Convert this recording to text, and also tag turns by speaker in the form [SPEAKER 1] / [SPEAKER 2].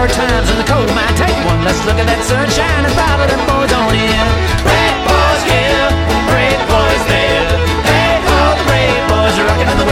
[SPEAKER 1] hard times and the cold might take one. Let's look at that sunshine and follow them boys on in. Brave boys here, brave boys there. Hey, all the brave boys are rocking in the